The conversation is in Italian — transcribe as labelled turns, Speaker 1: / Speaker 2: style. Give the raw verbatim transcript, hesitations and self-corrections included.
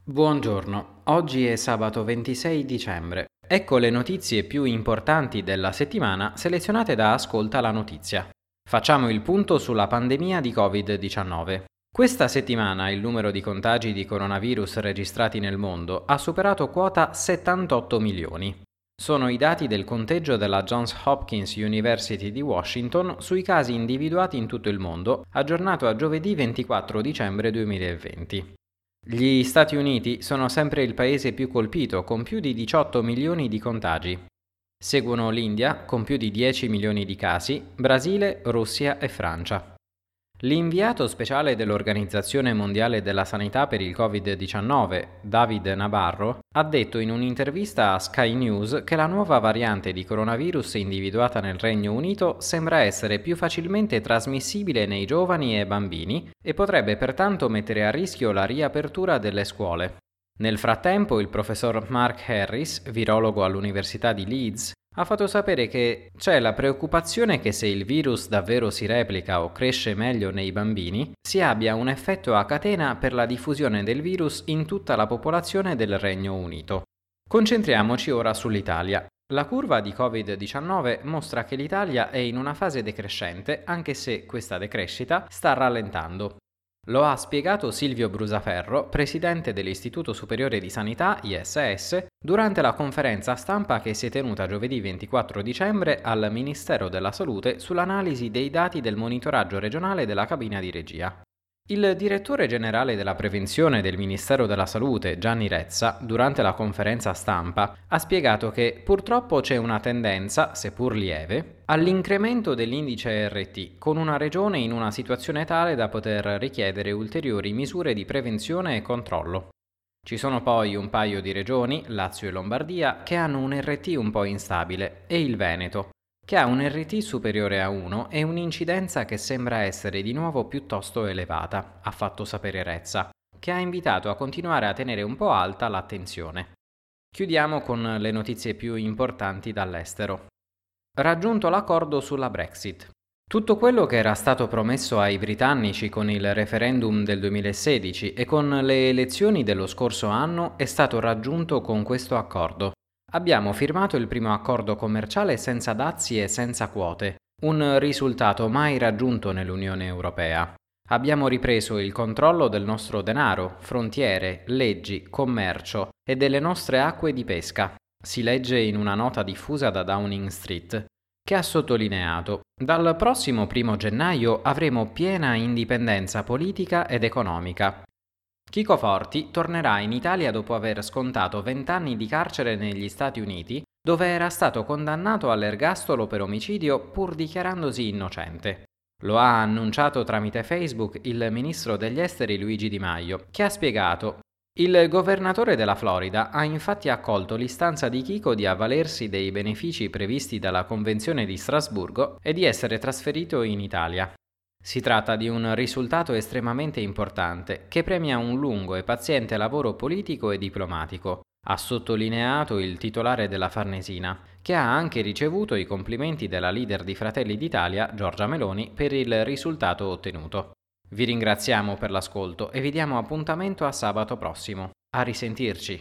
Speaker 1: Buongiorno, oggi è sabato ventisei dicembre. Ecco le notizie più importanti della settimana selezionate da Ascolta la Notizia. Facciamo il punto sulla pandemia di covid diciannove. Questa settimana il numero di contagi di coronavirus registrati nel mondo ha superato quota settantotto milioni. Sono i dati del conteggio della Johns Hopkins University di Washington sui casi individuati in tutto il mondo, aggiornato a giovedì ventiquattro dicembre duemilaventi. Gli Stati Uniti sono sempre il paese più colpito, con più di diciotto milioni di contagi. Seguono l'India, con più di dieci milioni di casi, Brasile, Russia e Francia. L'inviato speciale dell'Organizzazione Mondiale della Sanità per il covid diciannove, David Nabarro, ha detto in un'intervista a Sky News che la nuova variante di coronavirus individuata nel Regno Unito sembra essere più facilmente trasmissibile nei giovani e bambini e potrebbe pertanto mettere a rischio la riapertura delle scuole. Nel frattempo, il professor Mark Harris, virologo all'Università di Leeds, ha fatto sapere che c'è la preoccupazione che se il virus davvero si replica o cresce meglio nei bambini, si abbia un effetto a catena per la diffusione del virus in tutta la popolazione del Regno Unito. Concentriamoci ora sull'Italia. La curva di covid diciannove mostra che l'Italia è in una fase decrescente, anche se questa decrescita sta rallentando. Lo ha spiegato Silvio Brusaferro, presidente dell'Istituto Superiore di Sanità, I S S, durante la conferenza stampa che si è tenuta giovedì ventiquattro dicembre al Ministero della Salute sull'analisi dei dati del monitoraggio regionale della cabina di regia. Il direttore generale della prevenzione del Ministero della Salute, Gianni Rezza, durante la conferenza stampa, ha spiegato che purtroppo c'è una tendenza, seppur lieve, all'incremento dell'indice R T, con una regione in una situazione tale da poter richiedere ulteriori misure di prevenzione e controllo. Ci sono poi un paio di regioni, Lazio e Lombardia, che hanno un R T un po' instabile, e il Veneto, che ha un R T superiore a uno e un'incidenza che sembra essere di nuovo piuttosto elevata, ha fatto sapere Rezza, che ha invitato a continuare a tenere un po' alta l'attenzione. Chiudiamo con le notizie più importanti dall'estero. Raggiunto l'accordo sulla Brexit. Tutto quello che era stato promesso ai britannici con il referendum del duemilasedici e con le elezioni dello scorso anno è stato raggiunto con questo accordo. Abbiamo firmato il primo accordo commerciale senza dazi e senza quote, un risultato mai raggiunto nell'Unione Europea. Abbiamo ripreso il controllo del nostro denaro, frontiere, leggi, commercio e delle nostre acque di pesca, si legge in una nota diffusa da Downing Street, che ha sottolineato: dal prossimo primo gennaio avremo piena indipendenza politica ed economica. Chico Forti tornerà in Italia dopo aver scontato vent'anni di carcere negli Stati Uniti, dove era stato condannato all'ergastolo per omicidio pur dichiarandosi innocente. Lo ha annunciato tramite Facebook il ministro degli esteri Luigi Di Maio, che ha spiegato: il governatore della Florida ha infatti accolto l'istanza di Chico di avvalersi dei benefici previsti dalla Convenzione di Strasburgo e di essere trasferito in Italia. Si tratta di un risultato estremamente importante che premia un lungo e paziente lavoro politico e diplomatico, ha sottolineato il titolare della Farnesina, che ha anche ricevuto i complimenti della leader di Fratelli d'Italia, Giorgia Meloni, per il risultato ottenuto. Vi ringraziamo per l'ascolto e vi diamo appuntamento a sabato prossimo. A risentirci.